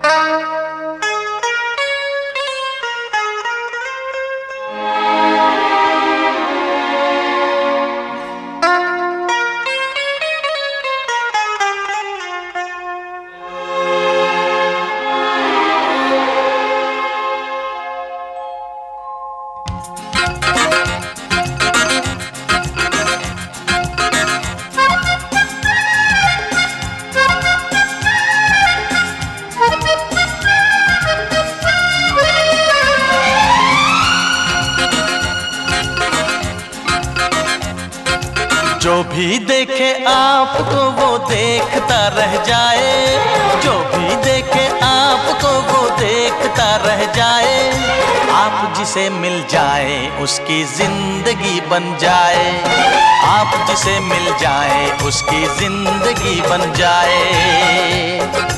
जो भी देखे आपको वो देखता रह जाए, जो भी देखे आपको वो देखता रह जाए। आप जिसे मिल जाए उसकी जिंदगी बन जाए, आप जिसे मिल जाए उसकी जिंदगी बन जाए।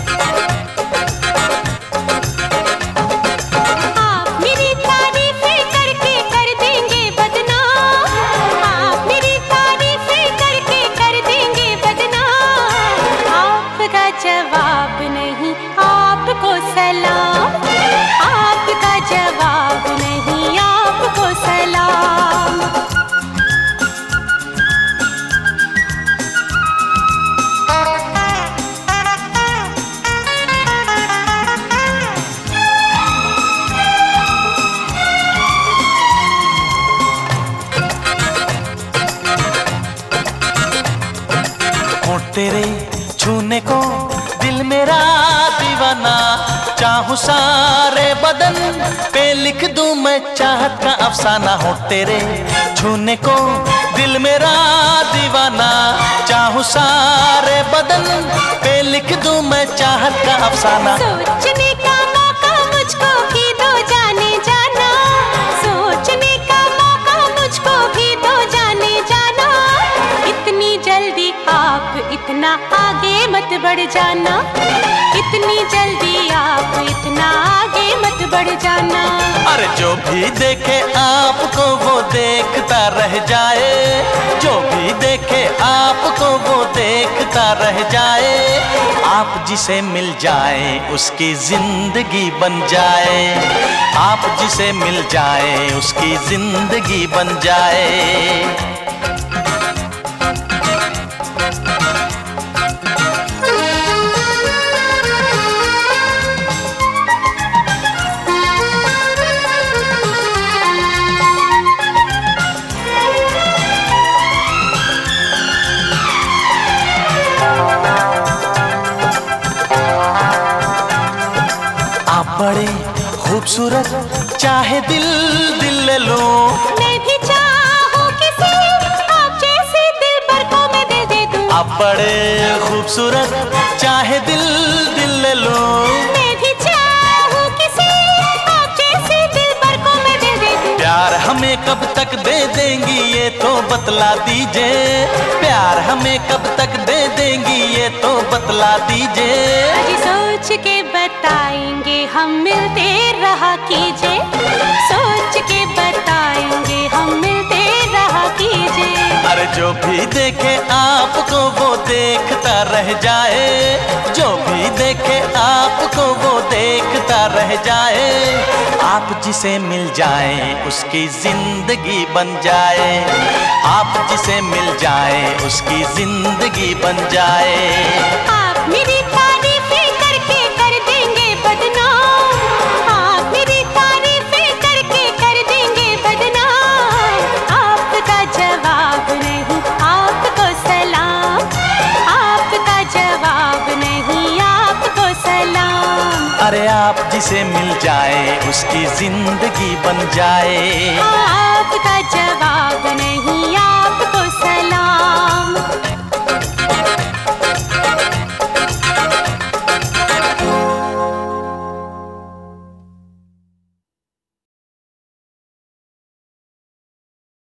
जवाब नहीं आपको सलाम, आपका जवाब नहीं आपको सलाम। होठ तेरे छूने को दिल मेरा दीवाना, चाहूं सारे बदन पे लिख दूं मैं चाहत का अफसाना। हो तेरे छूने को दिल मेरा दीवाना, चाहूं सारे बदन पे लिख दूं मैं चाहत का अफसाना। सोचने का मौका मुझको भी दो जाने जाना, सोचने का मौका मुझको भी दो जाने जाना। इतनी जल्दी आप इतना आगे मत बढ़ जाना, इतनी जल्दी आप इतना आगे मत बढ़ जाना। अरे जो भी देखे आपको वो देखता रह जाए, जो भी देखे आपको वो देखता रह जाए। आप जिसे मिल जाए उसकी जिंदगी बन जाए, आप जिसे मिल जाए उसकी जिंदगी बन जाए। बड़े खूबसूरत चाहे दिल दिल ले लो, मैं भी चाहूं किसी आप जैसे दिलबर को मैं दिल दे दूं। आप बड़े खूबसूरत चाहे दिल दिल ले लो, मैं भी चाहूं किसी आप जैसे दिलबर को मैं दिल दे दूं। प्यार हमें कब तक दे देंगी ये तो बतला दीजिए, प्यार हमें कब तक दे देंगी ये तो बतला दीजिए। अजी सोच के बताएंगे हम मिलते रहा कीजिए, सोच के बताएंगे हम मिलते रहा कीजिए। अरे जो भी देखे आपको वो देखता रह जाए, जो भी देखे आपको वो देखता रह जाए। आप जिसे मिल जाए उसकी जिंदगी बन जाए, आप जिसे मिल जाए उसकी जिंदगी बन जाए। आप मेरी तारीफें करके कर देंगे बदनाम, आप मेरी तारीफें करके कर देंगे बदनाम। आपका जवाब नहीं आपको सलाम, आपका जवाब नहीं आपको सलाम। अरे आप जिसे मिल जाए उसकी जिंदगी बन जाए, आपका